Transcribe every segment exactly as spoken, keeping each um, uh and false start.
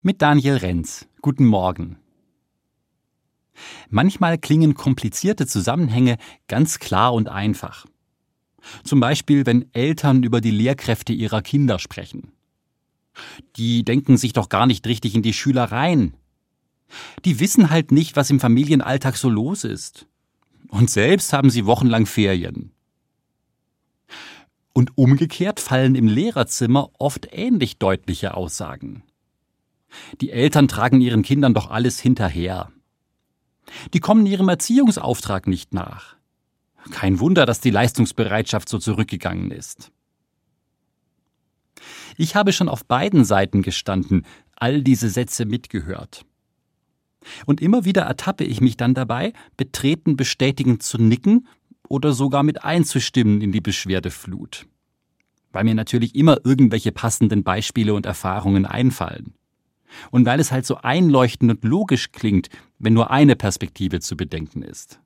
Mit Daniel Renz. Guten Morgen. Manchmal klingen komplizierte Zusammenhänge ganz klar und einfach. Zum Beispiel, wenn Eltern über die Lehrkräfte ihrer Kinder sprechen. Die denken sich doch gar nicht richtig in die Schüler rein. Die wissen halt nicht, was im Familienalltag so los ist. Und selbst haben sie wochenlang Ferien. Und umgekehrt fallen im Lehrerzimmer oft ähnlich deutliche Aussagen. Die Eltern tragen ihren Kindern doch alles hinterher. Die kommen ihrem Erziehungsauftrag nicht nach. Kein Wunder, dass die Leistungsbereitschaft so zurückgegangen ist. Ich habe schon auf beiden Seiten gestanden, all diese Sätze mitgehört. Und immer wieder ertappe ich mich dann dabei, betreten bestätigend zu nicken oder sogar mit einzustimmen in die Beschwerdeflut. Weil mir natürlich immer irgendwelche passenden Beispiele und Erfahrungen einfallen. Und weil es halt so einleuchtend und logisch klingt, wenn nur eine Perspektive zu bedenken ist.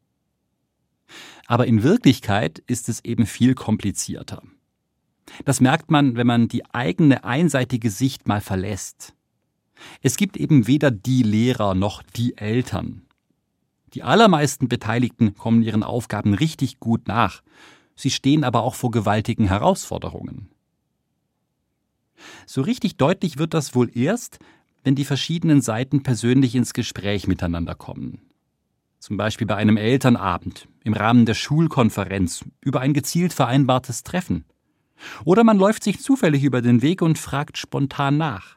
Aber in Wirklichkeit ist es eben viel komplizierter. Das merkt man, wenn man die eigene einseitige Sicht mal verlässt. Es gibt eben weder die Lehrer noch die Eltern. Die allermeisten Beteiligten kommen ihren Aufgaben richtig gut nach. Sie stehen aber auch vor gewaltigen Herausforderungen. So richtig deutlich wird das wohl erst, wenn die verschiedenen Seiten persönlich ins Gespräch miteinander kommen. Zum Beispiel bei einem Elternabend, im Rahmen der Schulkonferenz, über ein gezielt vereinbartes Treffen. Oder man läuft sich zufällig über den Weg und fragt spontan nach.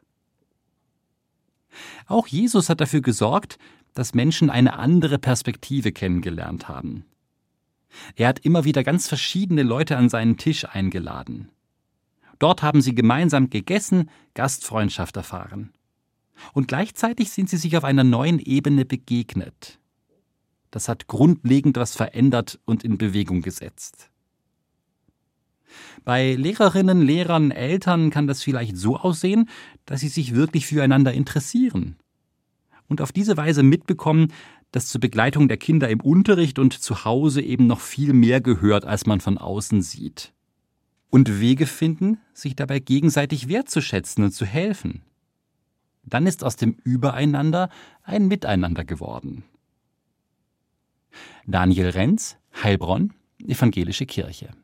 Auch Jesus hat dafür gesorgt, dass Menschen eine andere Perspektive kennengelernt haben. Er hat immer wieder ganz verschiedene Leute an seinen Tisch eingeladen. Dort haben sie gemeinsam gegessen, Gastfreundschaft erfahren. Und gleichzeitig sind sie sich auf einer neuen Ebene begegnet. Das hat grundlegend was verändert und in Bewegung gesetzt. Bei Lehrerinnen, Lehrern, Eltern kann das vielleicht so aussehen, dass sie sich wirklich füreinander interessieren. Und auf diese Weise mitbekommen, dass zur Begleitung der Kinder im Unterricht und zu Hause eben noch viel mehr gehört, als man von außen sieht. Und Wege finden, sich dabei gegenseitig wertzuschätzen und zu helfen. Dann ist aus dem Übereinander ein Miteinander geworden. Daniel Renz, Heilbronn, Evangelische Kirche.